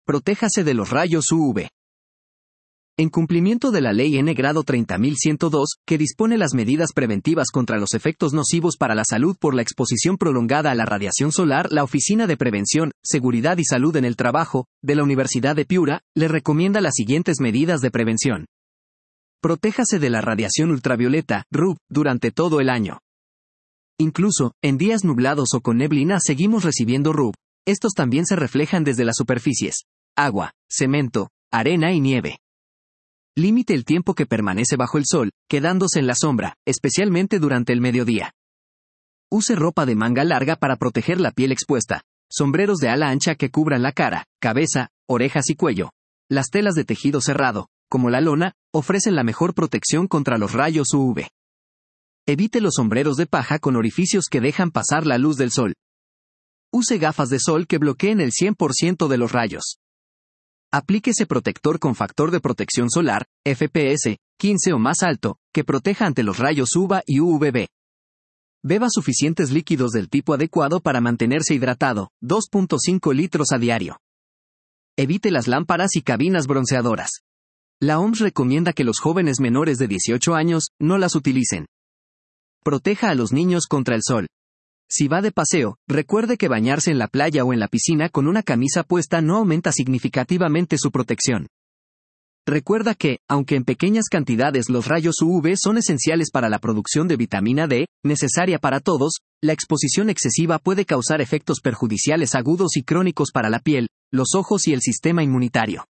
Protéjase de los rayos UV. En cumplimiento de la Ley N. Grado 30102, que dispone las medidas preventivas contra los efectos nocivos para la salud por la exposición prolongada a la radiación solar, la Oficina de Prevención, Seguridad y Salud en el Trabajo, de la Universidad de Piura, le recomienda las siguientes medidas de prevención. Protéjase de la radiación ultravioleta, RUV, durante todo el año. Incluso, en días nublados o con neblina seguimos recibiendo RUV. Estos también se reflejan desde las superficies: agua, cemento, arena y nieve. Límite el tiempo que permanece bajo el sol, quedándose en la sombra, especialmente durante el mediodía. Use ropa de manga larga para proteger la piel expuesta, sombreros de ala ancha que cubran la cara, cabeza, orejas y cuello. Las telas de tejido cerrado, como la lona, ofrecen la mejor protección contra los rayos UV. Evite los sombreros de paja con orificios que dejan pasar la luz del sol. Use gafas de sol que bloqueen el 100% de los rayos. Aplíquese protector con factor de protección solar, FPS, 15 o más alto, que proteja ante los rayos UVA y UVB. Beba suficientes líquidos del tipo adecuado para mantenerse hidratado, 2.5 litros a diario. Evite las lámparas y cabinas bronceadoras. La OMS recomienda que los jóvenes menores de 18 años no las utilicen. Proteja a los niños contra el sol. Si va de paseo, recuerde que bañarse en la playa o en la piscina con una camisa puesta no aumenta significativamente su protección. Recuerda que, aunque en pequeñas cantidades los rayos UV son esenciales para la producción de vitamina D, necesaria para todos, la exposición excesiva puede causar efectos perjudiciales agudos y crónicos para la piel, los ojos y el sistema inmunitario.